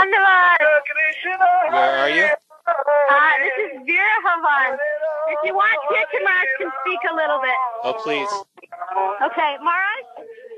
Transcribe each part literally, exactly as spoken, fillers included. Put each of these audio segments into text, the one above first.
Dhanyavad. Where are you? Uh, this is Vera Havan. If you want, here Maharaj can speak a little bit. Oh, please. Okay, Maharaj?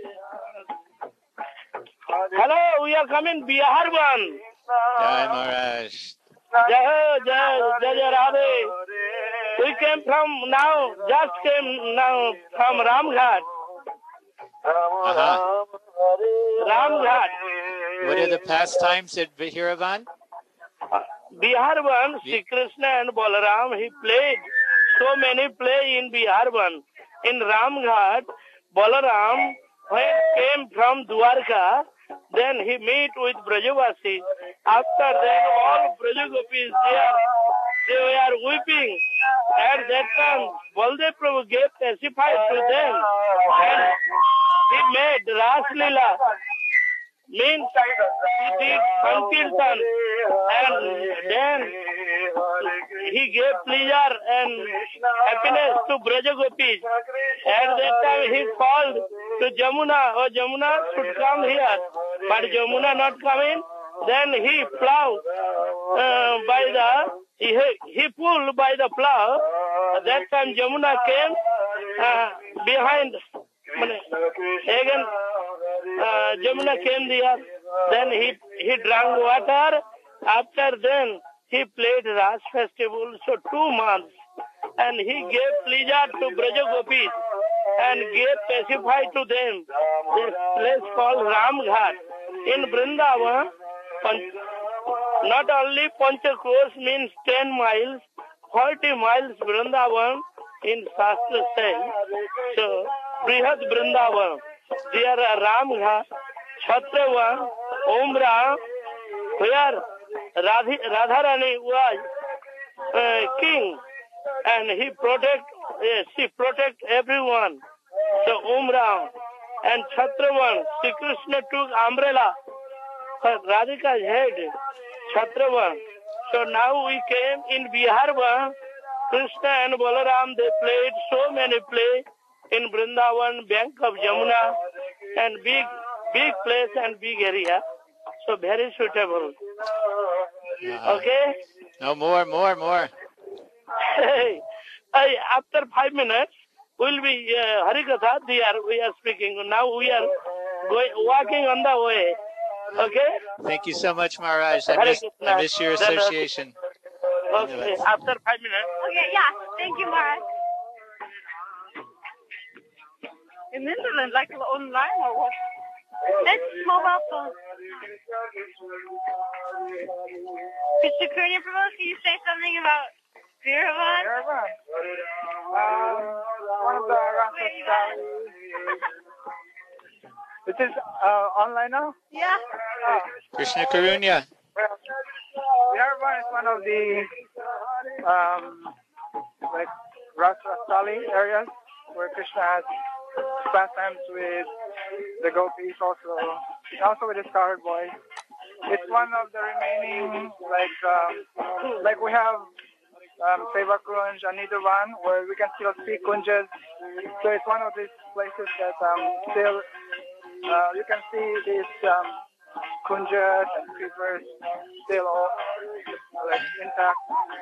Hello, we are coming Biharban. Jai Maharaj. Jai, Jai, Jai, Jai Radhe. We came from now, just came now from Ramghat. Uh-huh. Ramghat. What are the pastimes at Vihiravan? Biharban, Sri Krishna and Balaram, he played so many play in Biharban. In Ramghat, Balaram, when came from Dwarka, then he meet with Brajavasi. After that, all Brajagopis there, they were weeping. At that time, Baldev Prabhu gave testified to them, and he made Ras Leela. Means he did Sankirtan, and then he gave pleasure and happiness to Brajagopis. At that time he called to Jamuna, oh Jamuna should come here, but Jamuna not coming. Then he plow uh, by the, he, he pulled by the plow. At that time Jamuna came uh, behind, again uh, Jamuna came there. Then he, he drank water. After then he played Ras festival, so two months. And he gave pleasure to Brajagopis and gave pacify to them. This place called Ramghat. In Vrindavan, not only Panchakrosh means ten miles, forty miles Vrindavan in Shastra says. So, Brihad Vrindavan. There are Ramghat, Chhatravan, Umra, where Radhi, Radharani was uh, king, and he protect, uh, she protect everyone. So Umra and Chhatravan, Sri Krishna took umbrella for Radhika's head, Chhatravan. So now we came in Biharban, Krishna and Balaram, they played so many play in Vrindavan, bank of Jamuna, and big, big place and big area. So very suitable. Uh, Okay? No, more, more, more. Hey, hey, after five minutes, we'll be uh, Harikatha, there we are speaking. Now we are going, walking on the way. Okay? Thank you so much, Maharaj. I miss, I miss your association. Okay, after five minutes. Okay, yeah. Thank you, Maharaj. In Netherlands, like online or what? It's mobile phone. Mister Kurnia Prabhu, can you say something about Viravan? Viravan? Um, one of the Rasa This is uh, online now? Yeah. Ah. Krishna Karunya. Viravan is one of the um, like Rasrastali areas where Krishna has pastimes with the gopis, also, also with his cowherd boy. It's one of the remaining, like, um, like we have um, Seva Kunj and Nidhavan, where we can still see kunjas. So it's one of these places that um, still, uh, you can see these um, kunjas and creepers still all, like, intact.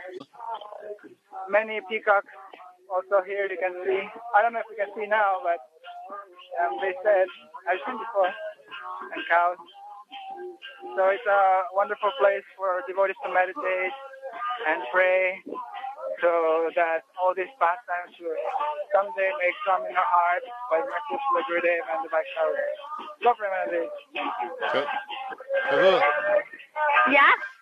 Many peacocks also here you can see. I don't know if you can see now, but um, they said, I've seen before, and cows. So it's a wonderful place for devotees to meditate and pray, so that all these pastimes will someday may come in our heart by the mercy of Srila Gurudev and the Vaishnavas. Go for a minute. Prabhu. Yeah?